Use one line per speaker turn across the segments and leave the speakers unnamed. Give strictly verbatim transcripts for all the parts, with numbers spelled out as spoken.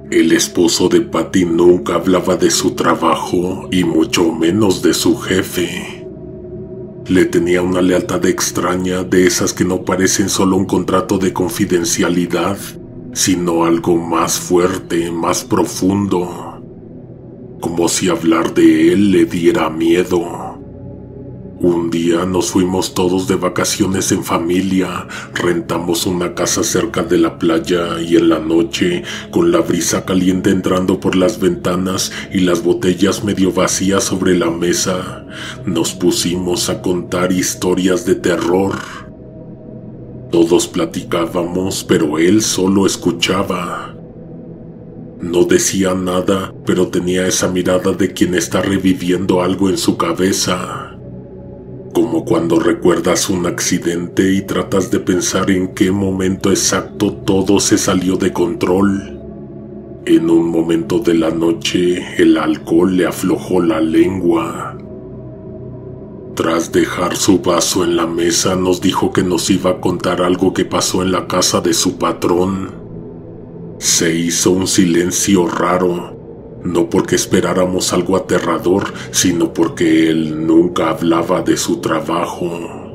El esposo de Patty nunca hablaba de su trabajo y mucho menos de su jefe. Le tenía una lealtad extraña, de esas que no parecen solo un contrato de confidencialidad, sino algo más fuerte, más profundo. Como si hablar de él le diera miedo. Un día nos fuimos todos de vacaciones en familia, rentamos una casa cerca de la playa y en la noche, con la brisa caliente entrando por las ventanas y las botellas medio vacías sobre la mesa, nos pusimos a contar historias de terror. Todos platicábamos, pero él solo escuchaba. No decía nada, pero tenía esa mirada de quien está reviviendo algo en su cabeza. Como cuando recuerdas un accidente y tratas de pensar en qué momento exacto todo se salió de control. En un momento de la noche, el alcohol le aflojó la lengua. Tras dejar su vaso en la mesa, nos dijo que nos iba a contar algo que pasó en la casa de su patrón. Se hizo un silencio raro. No porque esperáramos algo aterrador, sino porque él nunca hablaba de su trabajo.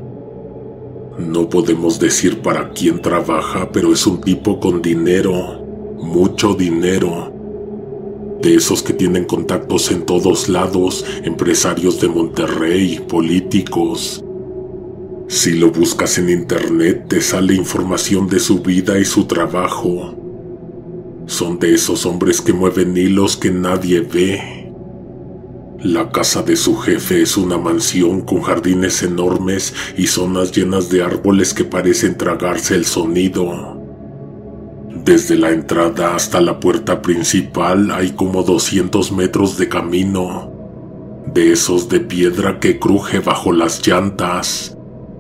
No podemos decir para quién trabaja, pero es un tipo con dinero, mucho dinero. De esos que tienen contactos en todos lados, empresarios de Monterrey, políticos. Si lo buscas en internet, te sale información de su vida y su trabajo. Son de esos hombres que mueven hilos que nadie ve. La casa de su jefe es una mansión con jardines enormes y zonas llenas de árboles que parecen tragarse el sonido. Desde la entrada hasta la puerta principal hay como doscientos metros de camino, de esos de piedra que cruje bajo las llantas.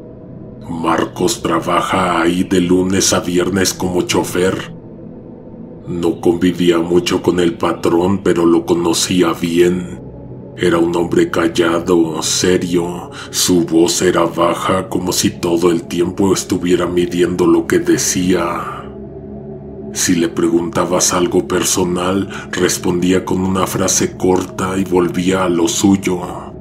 Marcos trabaja ahí de lunes a viernes como chofer. No convivía mucho con el patrón, pero lo conocía bien. Era un hombre callado, serio. Su voz era baja, como si todo el tiempo estuviera midiendo lo que decía. Si le preguntabas algo personal, respondía con una frase corta y volvía a lo suyo.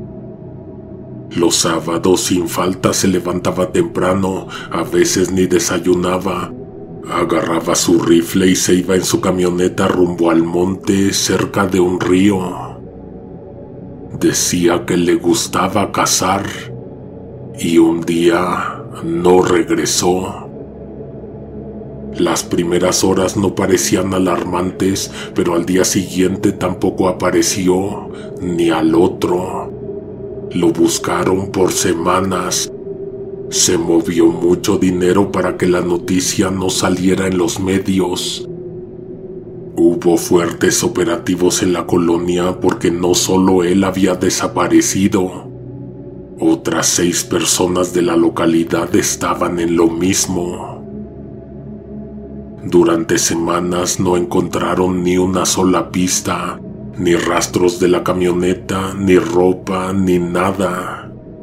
Los sábados sin falta se levantaba temprano, a veces ni desayunaba. Agarraba su rifle y se iba en su camioneta rumbo al monte cerca de un río. Decía que le gustaba cazar y un día no regresó. Las primeras horas no parecían alarmantes, pero al día siguiente tampoco apareció, ni al otro. Lo buscaron por semanas. Se movió mucho dinero para que la noticia no saliera en los medios. Hubo fuertes operativos en la colonia porque no solo él había desaparecido. Otras seis personas de la localidad estaban en lo mismo. Durante semanas no encontraron ni una sola pista, ni rastros de la camioneta, ni ropa, ni nada.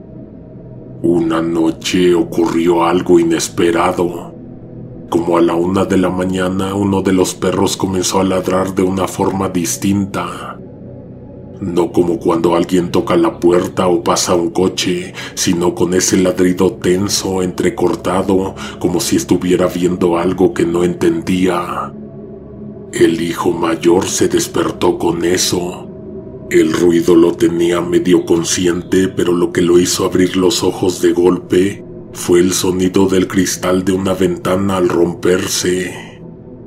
Una noche ocurrió algo inesperado. Como a la una de la mañana, uno de los perros comenzó a ladrar de una forma distinta. No como cuando alguien toca la puerta o pasa un coche, sino con ese ladrido tenso, entrecortado, como si estuviera viendo algo que no entendía. El hijo mayor se despertó con eso. El ruido lo tenía medio consciente, pero lo que lo hizo abrir los ojos de golpe fue el sonido del cristal de una ventana al romperse.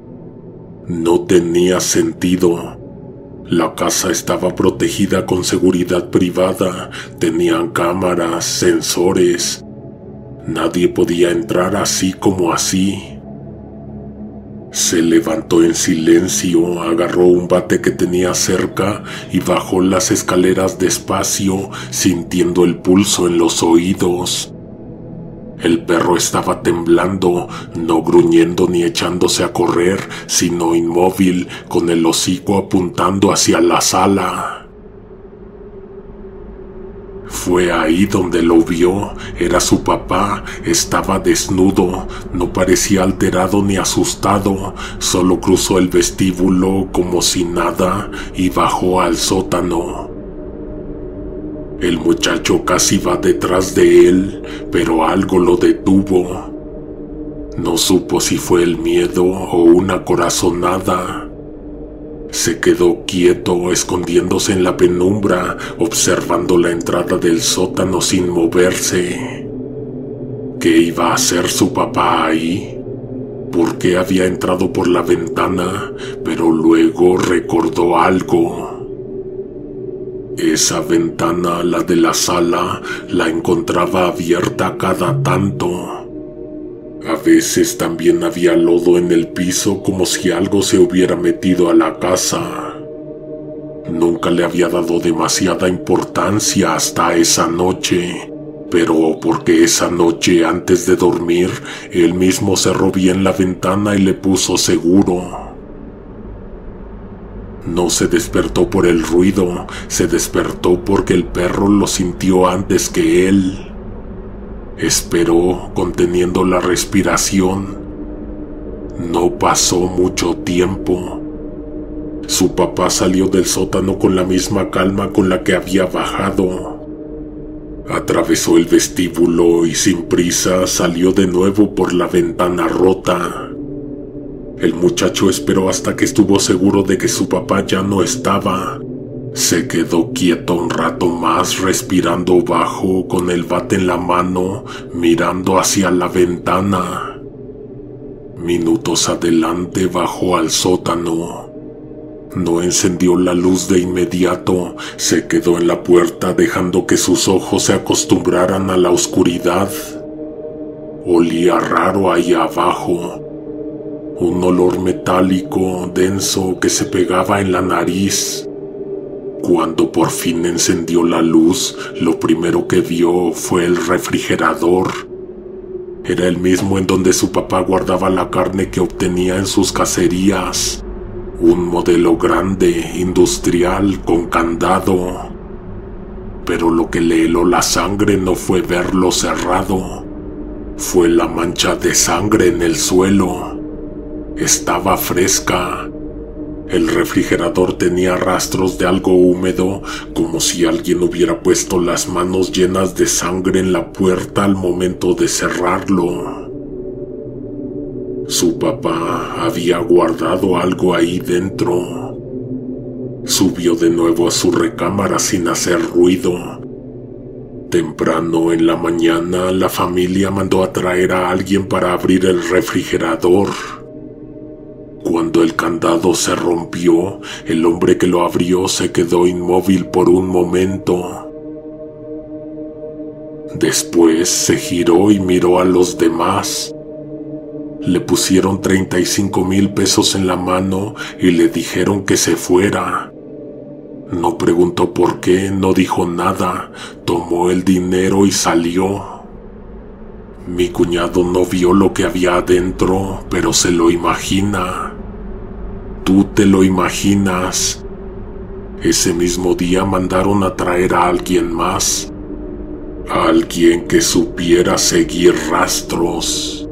No tenía sentido. La casa estaba protegida con seguridad privada, tenían cámaras, sensores. Nadie podía entrar así como así. Se levantó en silencio, agarró un bate que tenía cerca y bajó las escaleras despacio, sintiendo el pulso en los oídos. El perro estaba temblando, no gruñendo ni echándose a correr, sino inmóvil, con el hocico apuntando hacia la sala. Fue ahí donde lo vio. Era su papá, estaba desnudo, no parecía alterado ni asustado, solo cruzó el vestíbulo como si nada y bajó al sótano. El muchacho casi va detrás de él, pero algo lo detuvo. No supo si fue el miedo o una corazonada. Se quedó quieto, escondiéndose en la penumbra, observando la entrada del sótano sin moverse. ¿Qué iba a hacer su papá ahí? ¿Por qué había entrado por la ventana? Pero luego recordó algo. Esa ventana, la de la sala, la encontraba abierta cada tanto. A veces también había lodo en el piso, como si algo se hubiera metido a la casa. Nunca le había dado demasiada importancia hasta esa noche, pero porque esa noche antes de dormir, él mismo cerró bien la ventana y le puso seguro. No se despertó por el ruido, se despertó porque el perro lo sintió antes que él. Esperó, conteniendo la respiración. No pasó mucho tiempo. Su papá salió del sótano con la misma calma con la que había bajado. Atravesó el vestíbulo y sin prisa salió de nuevo por la ventana rota. El muchacho esperó hasta que estuvo seguro de que su papá ya no estaba. Se quedó quieto un rato más, respirando bajo, con el bate en la mano, mirando hacia la ventana. Minutos adelante bajó al sótano. No encendió la luz de inmediato, se quedó en la puerta dejando que sus ojos se acostumbraran a la oscuridad. Olía raro ahí abajo. Un olor metálico, denso, que se pegaba en la nariz. Cuando por fin encendió la luz, lo primero que vio fue el refrigerador. Era el mismo en donde su papá guardaba la carne que obtenía en sus cacerías. Un modelo grande, industrial, con candado. Pero lo que le heló la sangre no fue verlo cerrado. Fue la mancha de sangre en el suelo. Estaba fresca. El refrigerador tenía rastros de algo húmedo, como si alguien hubiera puesto las manos llenas de sangre en la puerta al momento de cerrarlo. Su papá había guardado algo ahí dentro. Subió de nuevo a su recámara sin hacer ruido. Temprano en la mañana, la familia mandó a traer a alguien para abrir el refrigerador. Cuando el candado se rompió, el hombre que lo abrió se quedó inmóvil por un momento. Después se giró y miró a los demás. Le pusieron treinta y cinco mil pesos en la mano y le dijeron que se fuera. No preguntó por qué, no dijo nada, tomó el dinero y salió. Mi cuñado no vio lo que había adentro, pero se lo imagina. Tú te lo imaginas. Ese mismo día mandaron a traer a alguien más. A alguien que supiera seguir rastros.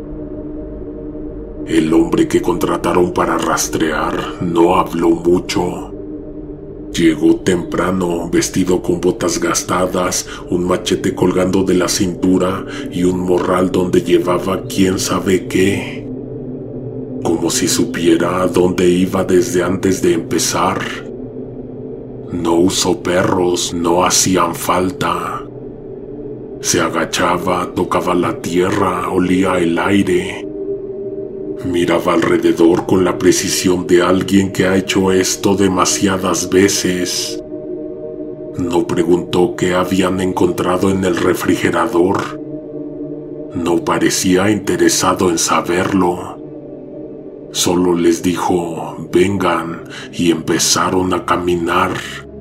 El hombre que contrataron para rastrear no habló mucho. Llegó temprano, vestido con botas gastadas, un machete colgando de la cintura y un morral donde llevaba quién sabe qué. Como si supiera a dónde iba desde antes de empezar. No usó perros, no hacían falta. Se agachaba, tocaba la tierra, olía el aire. Miraba alrededor con la precisión de alguien que ha hecho esto demasiadas veces. No preguntó qué habían encontrado en el refrigerador. No parecía interesado en saberlo. Solo les dijo, vengan, y empezaron a caminar.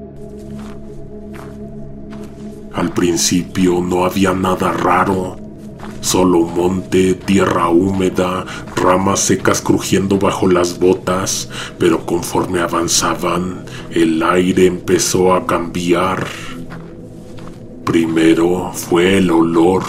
Al principio no había nada raro. Solo monte, tierra húmeda, ramas secas crujiendo bajo las botas, pero conforme avanzaban, el aire empezó a cambiar. primero fue el olor.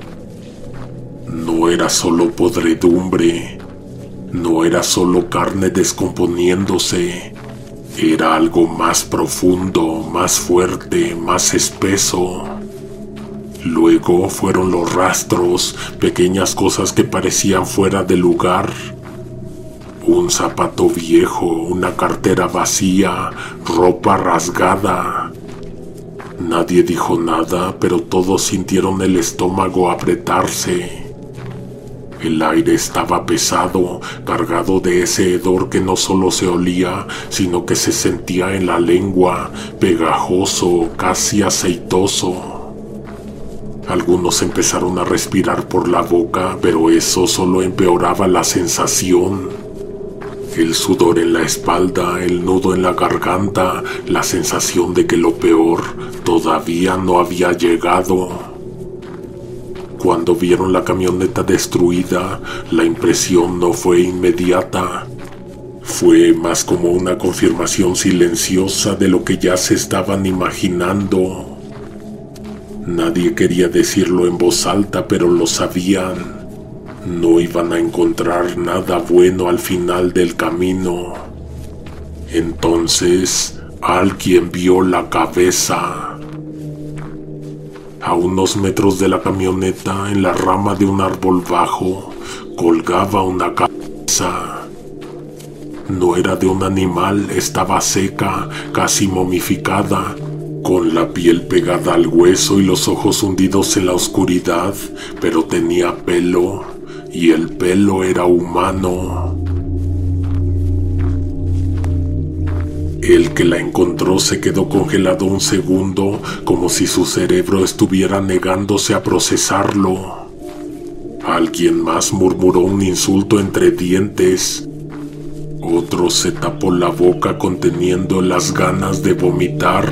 No era solo podredumbre, no era solo carne descomponiéndose, era algo más profundo, más fuerte, más espeso. Luego fueron los rastros, pequeñas cosas que parecían fuera de lugar. Un zapato viejo, una cartera vacía, ropa rasgada. Nadie dijo nada, pero todos sintieron el estómago apretarse. El aire estaba pesado, cargado de ese hedor que no solo se olía, sino que se sentía en la lengua, pegajoso, casi aceitoso. Algunos empezaron a respirar por la boca, pero eso solo empeoraba la sensación. El sudor en la espalda, el nudo en la garganta, la sensación de que lo peor todavía no había llegado. Cuando vieron la camioneta destruida, la impresión no fue inmediata. Fue más como una confirmación silenciosa de lo que ya se estaban imaginando. Nadie quería decirlo en voz alta, pero lo sabían. No iban a encontrar nada bueno al final del camino. Entonces, alguien vio la cabeza. A unos metros de la camioneta, en la rama de un árbol bajo, colgaba una cabeza. No era de un animal, estaba seca, casi momificada, con la piel pegada al hueso y los ojos hundidos en la oscuridad, pero tenía pelo, y el pelo era humano. El que la encontró se quedó congelado un segundo, como si su cerebro estuviera negándose a procesarlo. Alguien más murmuró un insulto entre dientes. Otro se tapó la boca conteniendo las ganas de vomitar.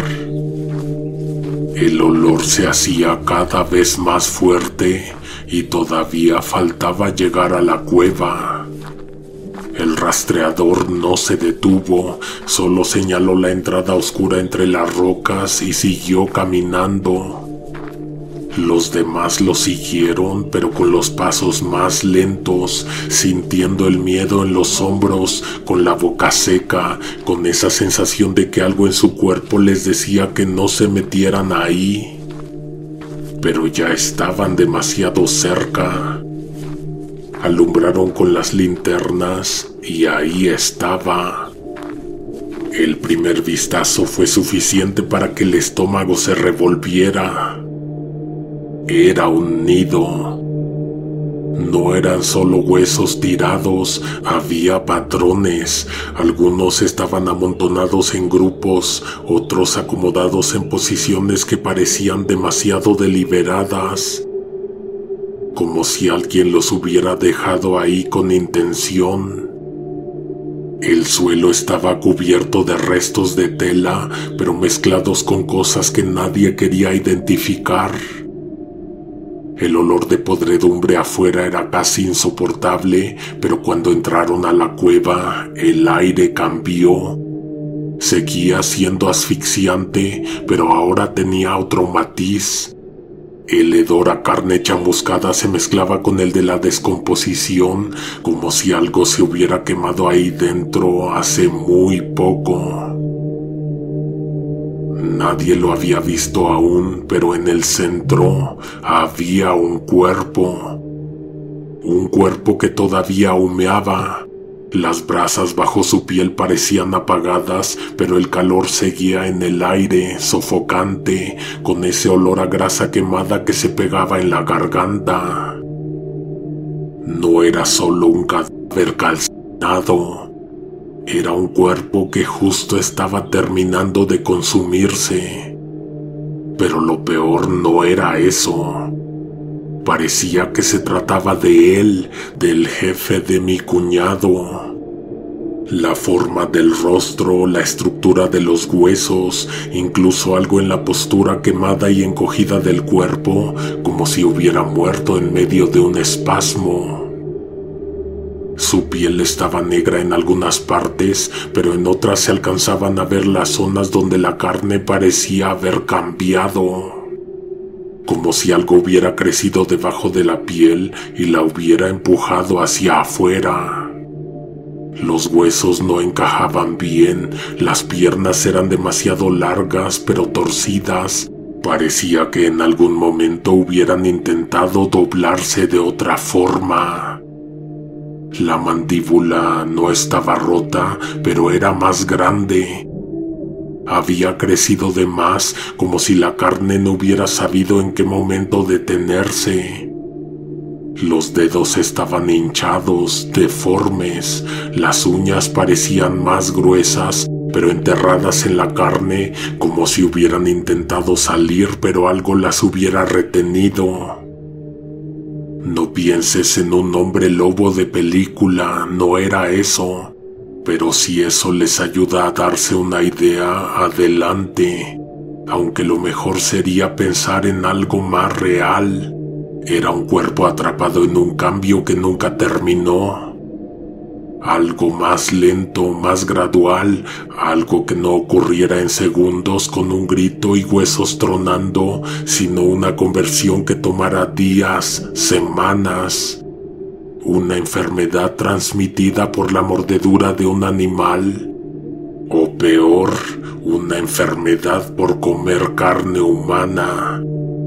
El olor se hacía cada vez más fuerte y todavía faltaba llegar a la cueva. El rastreador no se detuvo, solo señaló la entrada oscura entre las rocas y siguió caminando. Los demás lo siguieron, pero con los pasos más lentos, sintiendo el miedo en los hombros, con la boca seca, con esa sensación de que algo en su cuerpo les decía que no se metieran ahí. Pero ya estaban demasiado cerca. Alumbraron con las linternas y ahí estaba. El primer vistazo fue suficiente para que el estómago se revolviera. Era un nido. No eran solo huesos tirados, había patrones. Algunos estaban amontonados en grupos, otros acomodados en posiciones que parecían demasiado deliberadas. Como si alguien los hubiera dejado ahí con intención. El suelo estaba cubierto de restos de tela, pero mezclados con cosas que nadie quería identificar. El olor de podredumbre afuera era casi insoportable, pero cuando entraron a la cueva, el aire cambió. Seguía siendo asfixiante, pero ahora tenía otro matiz. El hedor a carne chamuscada se mezclaba con el de la descomposición, como si algo se hubiera quemado ahí dentro hace muy poco. Nadie lo había visto aún, pero en el centro había un cuerpo. Un cuerpo que todavía humeaba. Las brasas bajo su piel parecían apagadas, pero el calor seguía en el aire, sofocante, con ese olor a grasa quemada que se pegaba en la garganta. No era solo un cadáver calcinado, era un cuerpo que justo estaba terminando de consumirse. Pero lo peor no era eso. Parecía que se trataba de él, del jefe de mi cuñado. La forma del rostro, la estructura de los huesos, incluso algo en la postura quemada y encogida del cuerpo, como si hubiera muerto en medio de un espasmo. Su piel estaba negra en algunas partes, pero en otras se alcanzaban a ver las zonas donde la carne parecía haber cambiado. como si algo hubiera crecido debajo de la piel y la hubiera empujado hacia afuera. Los huesos no encajaban bien, las piernas eran demasiado largas pero torcidas. Parecía que en algún momento hubieran intentado doblarse de otra forma. La mandíbula no estaba rota, pero era más grande. Había crecido de más, como si la carne no hubiera sabido en qué momento detenerse. Los dedos estaban hinchados, deformes, las uñas parecían más gruesas, pero enterradas en la carne, como si hubieran intentado salir, pero algo las hubiera retenido. No pienses en un hombre lobo de película, no era eso. Pero si eso les ayuda a darse una idea, adelante. Aunque lo mejor sería pensar en algo más real. Era un cuerpo atrapado en un cambio que nunca terminó. Algo más lento, más gradual, algo que no ocurriera en segundos con un grito y huesos tronando, sino una conversión que tomara días, semanas. Una enfermedad transmitida por la mordedura de un animal. O peor, una enfermedad por comer carne humana.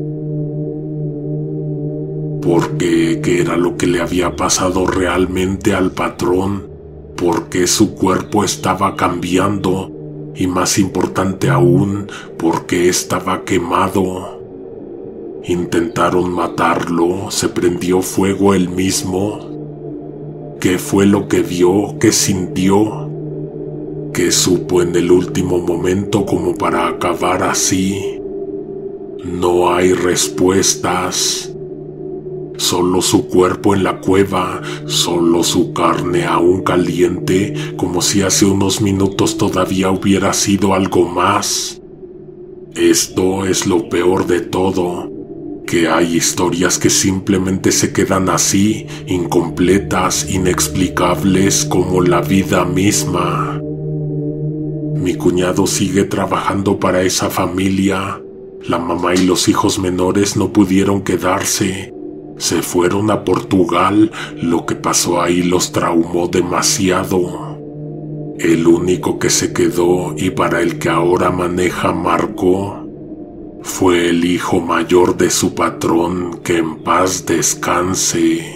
Porque, ¿qué era lo que le había pasado realmente al patrón? ¿Por qué su cuerpo estaba cambiando? Y más importante aún, ¿por qué estaba quemado? Intentaron matarlo, se prendió fuego él mismo. ¿Qué fue lo que vio, qué sintió? ¿Qué supo en el último momento como para acabar así? No hay respuestas. Solo su cuerpo en la cueva, solo su carne aún caliente, como si hace unos minutos todavía hubiera sido algo más. Esto es lo peor de todo, que hay historias que simplemente se quedan así, incompletas, inexplicables como la vida misma. Mi cuñado sigue trabajando para esa familia. La mamá y los hijos menores no pudieron quedarse. Se fueron a Portugal, lo que pasó ahí los traumó demasiado. El único que se quedó y para el que ahora maneja Marco fue el hijo mayor de su patrón, que en paz descanse.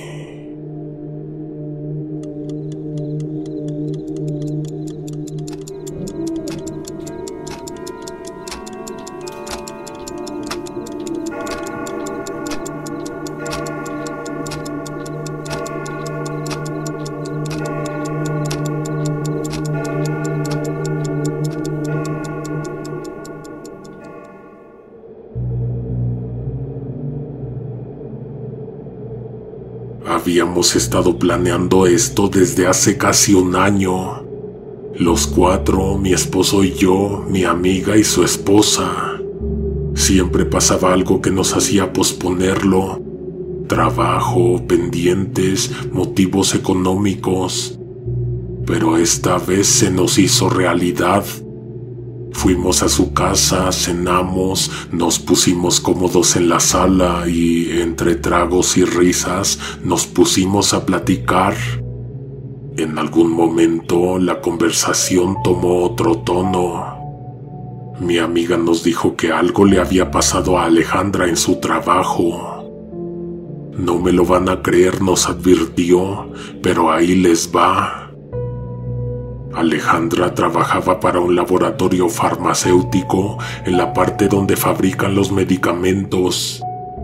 Habíamos estado planeando esto desde hace casi un año. Los cuatro, mi esposo y yo, mi amiga y su esposa. Siempre pasaba algo que nos hacía posponerlo. Trabajo, pendientes, motivos económicos. Pero esta vez se nos hizo realidad. Fuimos a su casa, cenamos, nos pusimos cómodos en la sala y, entre tragos y risas, nos pusimos a platicar. En algún momento la conversación tomó otro tono. Mi amiga nos dijo que algo le había pasado a Alejandra en su trabajo. No me lo van a creer, nos advirtió, pero ahí les va. Alejandra trabajaba para un laboratorio farmacéutico en la parte donde fabrican los medicamentos.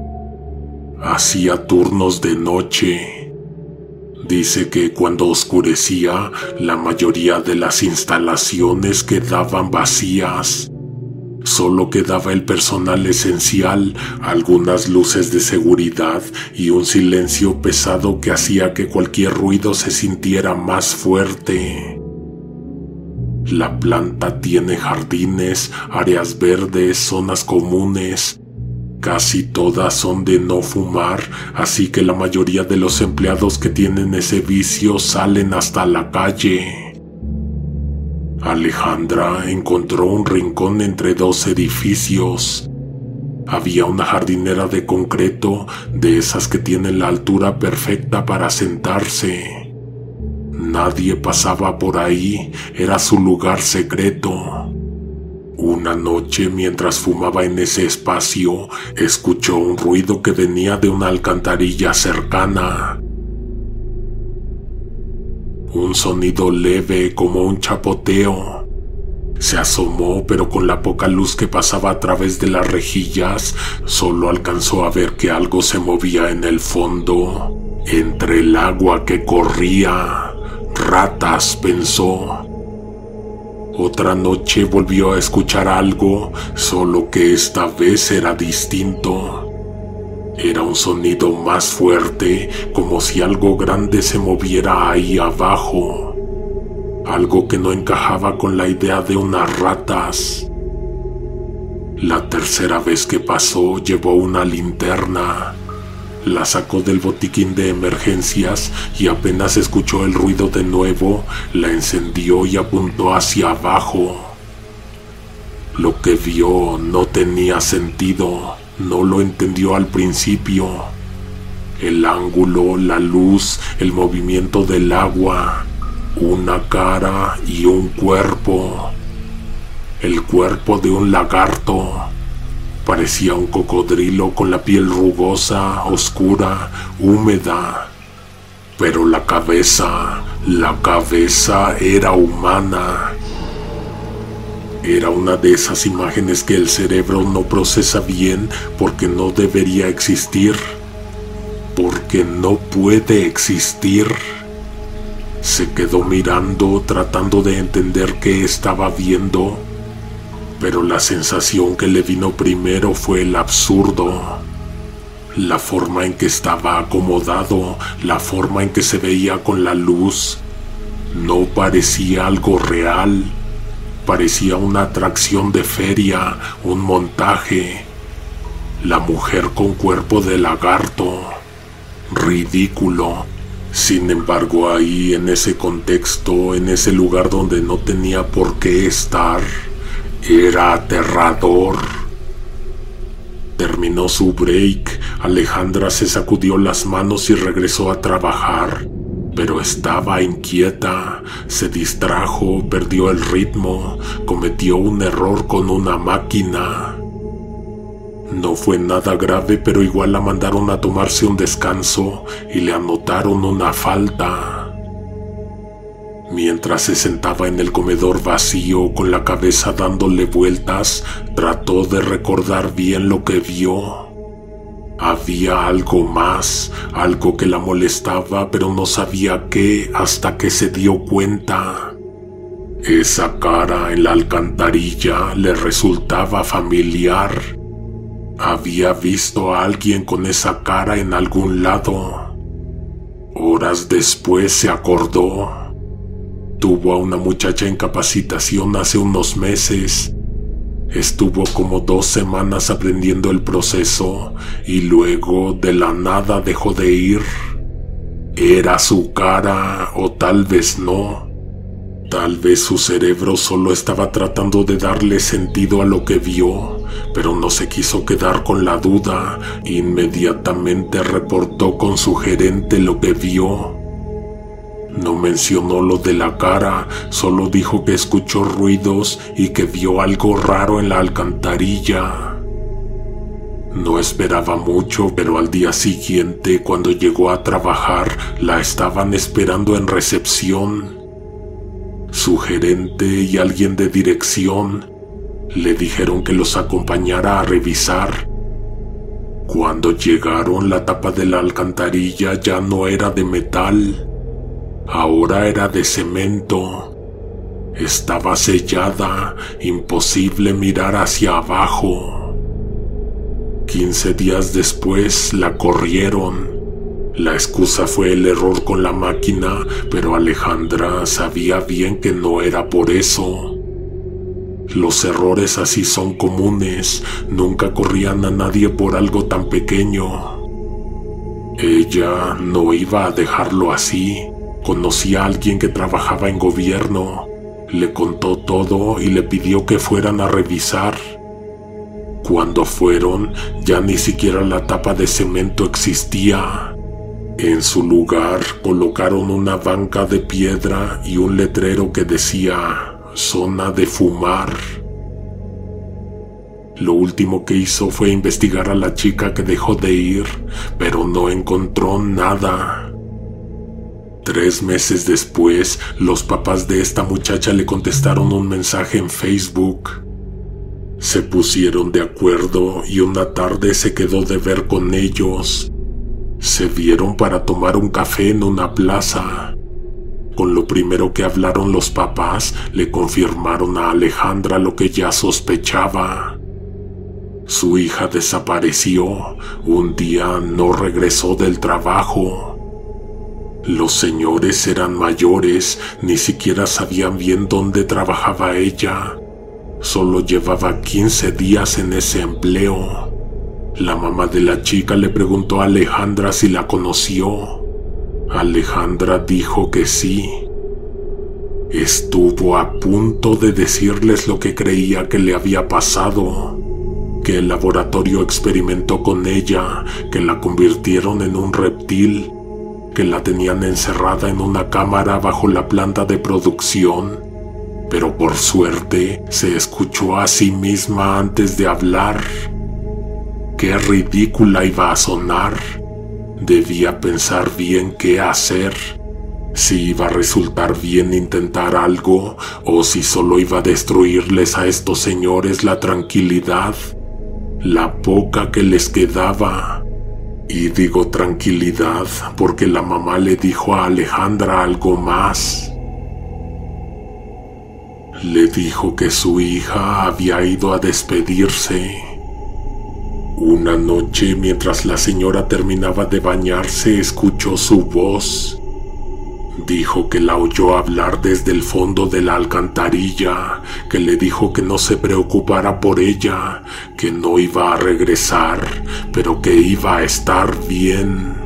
Hacía turnos de noche. Dice que cuando oscurecía, la mayoría de las instalaciones quedaban vacías. Solo quedaba el personal esencial, algunas luces de seguridad y un silencio pesado que hacía que cualquier ruido se sintiera más fuerte. La planta tiene jardines, áreas verdes, zonas comunes. Casi todas son de no fumar, así que la mayoría de los empleados que tienen ese vicio salen hasta la calle. Alejandra encontró un rincón entre dos edificios. Había una jardinera de concreto, de esas que tienen la altura perfecta para sentarse. Nadie pasaba por ahí, era su lugar secreto. Una noche, mientras fumaba en ese espacio, escuchó un ruido que venía de una alcantarilla cercana. Un sonido leve como un chapoteo. Se asomó, pero con la poca luz que pasaba a través de las rejillas, solo alcanzó a ver que algo se movía en el fondo, entre el agua que corría. Ratas, pensó. Otra noche volvió a escuchar algo, solo que esta vez era distinto. Era un sonido más fuerte, como si algo grande se moviera ahí abajo. Algo que no encajaba con la idea de unas ratas. La tercera vez que pasó, llevó una linterna. La sacó del botiquín de emergencias y apenas escuchó el ruido de nuevo, la encendió y apuntó hacia abajo. Lo que vio no tenía sentido, no lo entendió al principio. El ángulo, la luz, el movimiento del agua, una cara y un cuerpo. El cuerpo de un lagarto. Parecía un cocodrilo con la piel rugosa, oscura, húmeda. Pero la cabeza, la cabeza era humana. Era una de esas imágenes que el cerebro no procesa bien porque no debería existir. Porque no puede existir. Se quedó mirando, tratando de entender qué estaba viendo. Pero la sensación que le vino primero fue el absurdo. La forma en que estaba acomodado, la forma en que se veía con la luz, no parecía algo real. Parecía una atracción de feria, un montaje. La mujer con cuerpo de lagarto. Ridículo. Sin embargo, ahí, en ese contexto, en ese lugar donde no tenía por qué estar, era aterrador. Terminó su break. Alejandra se sacudió las manos y regresó a trabajar. Pero estaba inquieta, se distrajo, perdió el ritmo, cometió un error con una máquina. No fue nada grave, pero igual la mandaron a tomarse un descanso y le anotaron una falta. Mientras se sentaba en el comedor vacío, con la cabeza dándole vueltas, trató de recordar bien lo que vio. Había algo más, algo que la molestaba, pero no sabía qué hasta que se dio cuenta. Esa cara en la alcantarilla le resultaba familiar. Había visto a alguien con esa cara en algún lado. Horas después se acordó. Tuvo a una muchacha en capacitación hace unos meses. Estuvo como dos semanas aprendiendo el proceso y luego de la nada dejó de ir. Era su cara, o tal vez no. Tal vez su cerebro solo estaba tratando de darle sentido a lo que vio, pero no se quiso quedar con la duda. Inmediatamente reportó con su gerente lo que vio. No mencionó lo de la cara, solo dijo que escuchó ruidos y que vio algo raro en la alcantarilla. No esperaba mucho, pero al día siguiente, cuando llegó a trabajar, la estaban esperando en recepción. Su gerente y alguien de dirección le dijeron que los acompañara a revisar. Cuando llegaron, la tapa de la alcantarilla ya no era de metal. Ahora era de cemento. Estaba sellada, imposible mirar hacia abajo. Quince días después la corrieron. La excusa fue el error con la máquina, pero Alejandra sabía bien que no era por eso. Los errores así son comunes, nunca corrían a nadie por algo tan pequeño. Ella no iba a dejarlo así. Conocía a alguien que trabajaba en gobierno. Le contó todo y le pidió que fueran a revisar. Cuando fueron, ya ni siquiera la tapa de cemento existía. En su lugar colocaron una banca de piedra y un letrero que decía "Zona de fumar". Lo último que hizo fue investigar a la chica que dejó de ir, pero no encontró nada. Tres meses después, los papás de esta muchacha le contestaron un mensaje en Facebook. Se pusieron de acuerdo y una tarde se quedó de ver con ellos. Se vieron para tomar un café en una plaza. Con lo primero que hablaron los papás, le confirmaron a Alejandra lo que ya sospechaba. Su hija desapareció. Un día no regresó del trabajo. Los señores eran mayores, ni siquiera sabían bien dónde trabajaba ella. Solo llevaba quince días en ese empleo. La mamá de la chica le preguntó a Alejandra si la conoció. Alejandra dijo que sí. Estuvo a punto de decirles lo que creía que le había pasado, que el laboratorio experimentó con ella, que la convirtieron en un reptil, que la tenían encerrada en una cámara bajo la planta de producción, pero por suerte se escuchó a sí misma antes de hablar. Qué ridícula iba a sonar. Debía pensar bien qué hacer, si iba a resultar bien intentar algo o si solo iba a destruirles a estos señores la tranquilidad, la poca que les quedaba. Y digo tranquilidad porque la mamá le dijo a Alejandra algo más. Le dijo que su hija había ido a despedirse. Una noche, mientras la señora terminaba de bañarse, escuchó su voz. Dijo que la oyó hablar desde el fondo de la alcantarilla, que le dijo que no se preocupara por ella, que no iba a regresar, pero que iba a estar bien.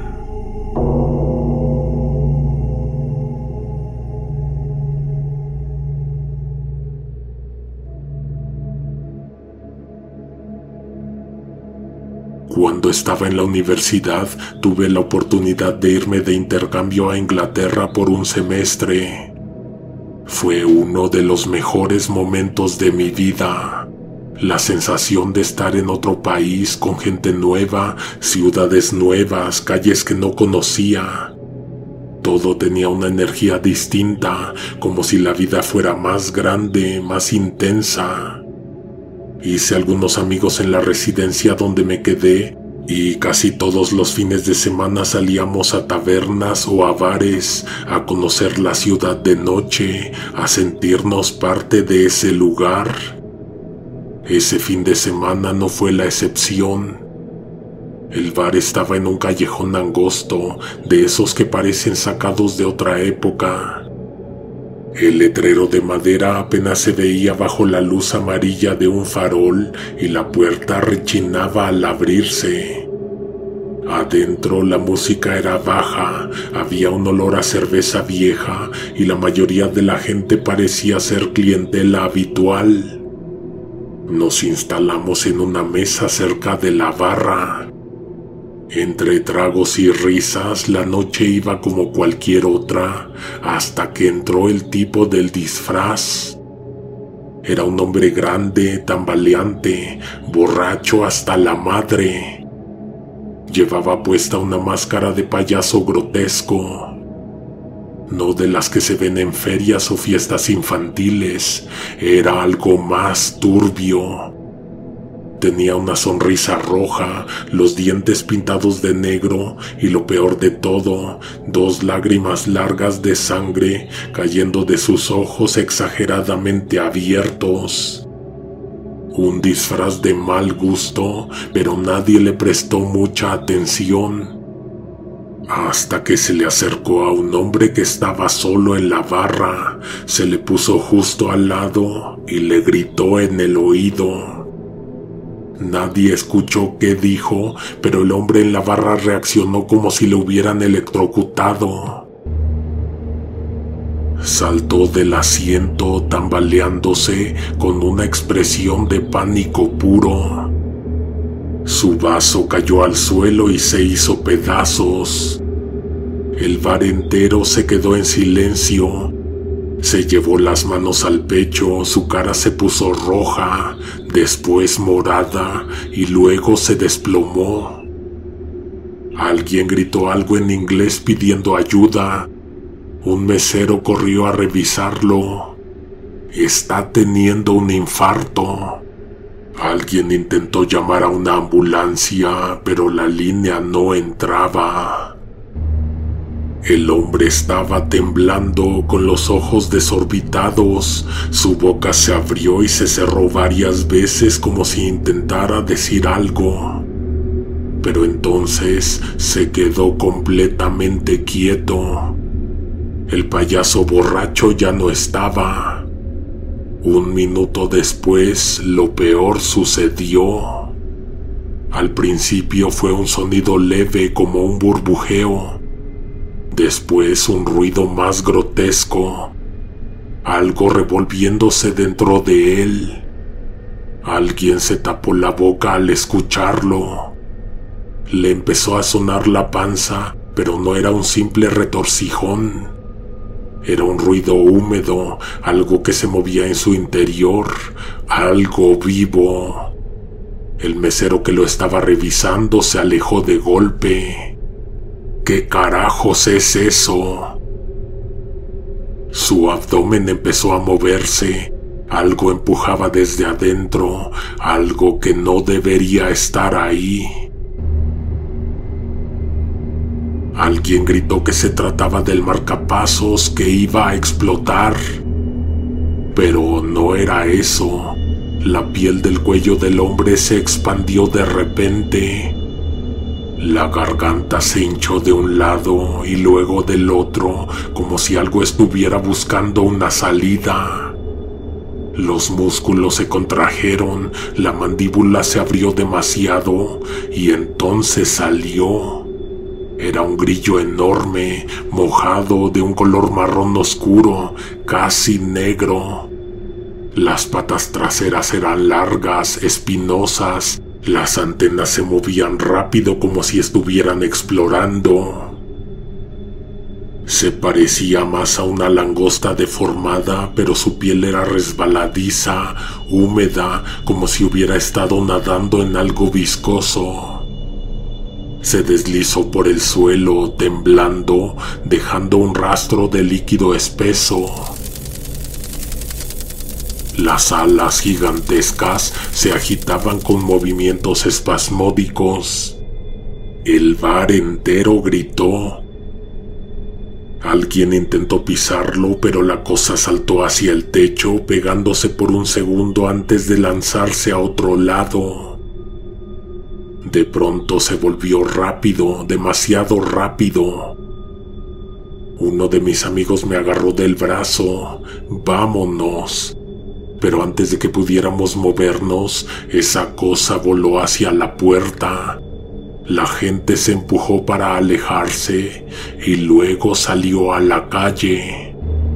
Cuando estaba en la universidad, tuve la oportunidad de irme de intercambio a Inglaterra por un semestre. Fue uno de los mejores momentos de mi vida. La sensación de estar en otro país con gente nueva, ciudades nuevas, calles que no conocía. Todo tenía una energía distinta, como si la vida fuera más grande, más intensa. Hice algunos amigos en la residencia donde me quedé y casi todos los fines de semana salíamos a tabernas o a bares a conocer la ciudad de noche, a sentirnos parte de ese lugar. Ese fin de semana no fue la excepción. El bar estaba en un callejón angosto, de esos que parecen sacados de otra época. El letrero de madera apenas se veía bajo la luz amarilla de un farol y la puerta rechinaba al abrirse. Adentro la música era baja, había un olor a cerveza vieja y la mayoría de la gente parecía ser clientela habitual. Nos instalamos en una mesa cerca de la barra. Entre tragos y risas, la noche iba como cualquier otra, hasta que entró el tipo del disfraz. Era un hombre grande, tambaleante, borracho hasta la madre. Llevaba puesta una máscara de payaso grotesco, no de las que se ven en ferias o fiestas infantiles, era algo más turbio. Tenía una sonrisa roja, los dientes pintados de negro y lo peor de todo, dos lágrimas largas de sangre cayendo de sus ojos exageradamente abiertos. Un disfraz de mal gusto, pero nadie le prestó mucha atención. Hasta que se le acercó a un hombre que estaba solo en la barra, se le puso justo al lado y le gritó en el oído. Nadie escuchó qué dijo, pero el hombre en la barra reaccionó como si lo hubieran electrocutado. Saltó del asiento tambaleándose con una expresión de pánico puro. Su vaso cayó al suelo y se hizo pedazos. El bar entero se quedó en silencio. Se llevó las manos al pecho, su cara se puso roja, después morada y luego se desplomó. Alguien gritó algo en inglés pidiendo ayuda. Un mesero corrió a revisarlo. Está teniendo un infarto. Alguien intentó llamar a una ambulancia, pero la línea no entraba. El hombre estaba temblando, con los ojos desorbitados. Su boca se abrió y se cerró varias veces como si intentara decir algo. Pero entonces se quedó completamente quieto. El payaso borracho ya no estaba. Un minuto después, lo peor sucedió. Al principio fue un sonido leve como un burbujeo. Después un ruido más grotesco. Algo revolviéndose dentro de él. Alguien se tapó la boca al escucharlo. Le empezó a sonar la panza, pero no era un simple retorcijón. Era un ruido húmedo, algo que se movía en su interior, algo vivo. El mesero que lo estaba revisando se alejó de golpe. ¿Qué carajos es eso? Su abdomen empezó a moverse. Algo empujaba desde adentro, algo que no debería estar ahí. Alguien gritó que se trataba del marcapasos que iba a explotar. Pero no era eso. La piel del cuello del hombre se expandió de repente. La garganta se hinchó de un lado y luego del otro, como si algo estuviera buscando una salida. Los músculos se contrajeron, la mandíbula se abrió demasiado y entonces salió. Era un grillo enorme, mojado, de un color marrón oscuro, casi negro. Las patas traseras eran largas, espinosas. Las antenas se movían rápido como si estuvieran explorando. Se parecía más a una langosta deformada, pero su piel era resbaladiza, húmeda, como si hubiera estado nadando en algo viscoso. Se deslizó por el suelo, temblando, dejando un rastro de líquido espeso. Las alas gigantescas se agitaban con movimientos espasmódicos. El bar entero gritó. Alguien intentó pisarlo, pero la cosa saltó hacia el techo, pegándose por un segundo antes de lanzarse a otro lado. De pronto se volvió rápido, demasiado rápido. Uno de mis amigos me agarró del brazo. ¡Vámonos! Pero antes de que pudiéramos movernos, esa cosa voló hacia la puerta. La gente se empujó para alejarse y luego salió a la calle.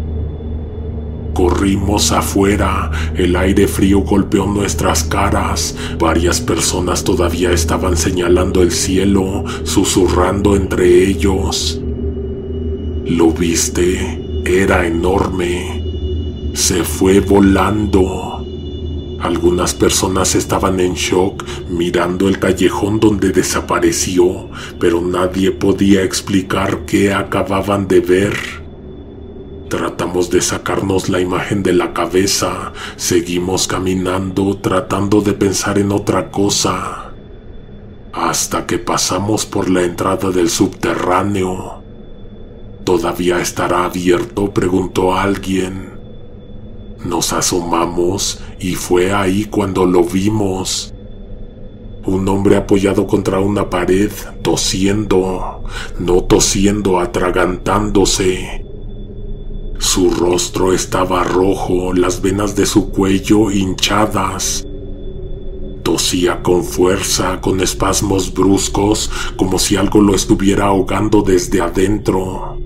Corrimos afuera, el aire frío golpeó nuestras caras. Varias personas todavía estaban señalando el cielo, susurrando entre ellos. ¿Lo viste? Era enorme. Se fue volando. Algunas personas estaban en shock mirando el callejón donde desapareció, pero nadie podía explicar qué acababan de ver. Tratamos de sacarnos la imagen de la cabeza. Seguimos caminando, tratando de pensar en otra cosa. Hasta que pasamos por la entrada del subterráneo. ¿Todavía estará abierto?, preguntó alguien. Nos asomamos y fue ahí cuando lo vimos. Un hombre apoyado contra una pared, tosiendo, no tosiendo, atragantándose. Su rostro estaba rojo, las venas de su cuello hinchadas. Tosía con fuerza, con espasmos bruscos, como si algo lo estuviera ahogando desde adentro.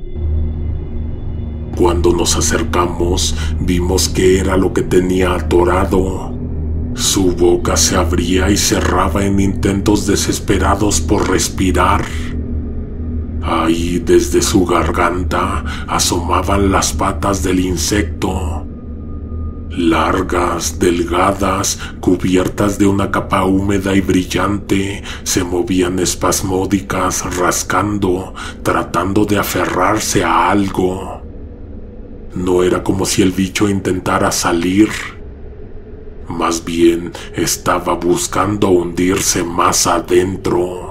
Cuando nos acercamos, vimos que era lo que tenía atorado. Su boca se abría y cerraba en intentos desesperados por respirar. Ahí, desde su garganta, asomaban las patas del insecto. Largas, delgadas, cubiertas de una capa húmeda y brillante, se movían espasmódicas, rascando, tratando de aferrarse a algo. No era como si el bicho intentara salir. Más bien estaba buscando hundirse más adentro.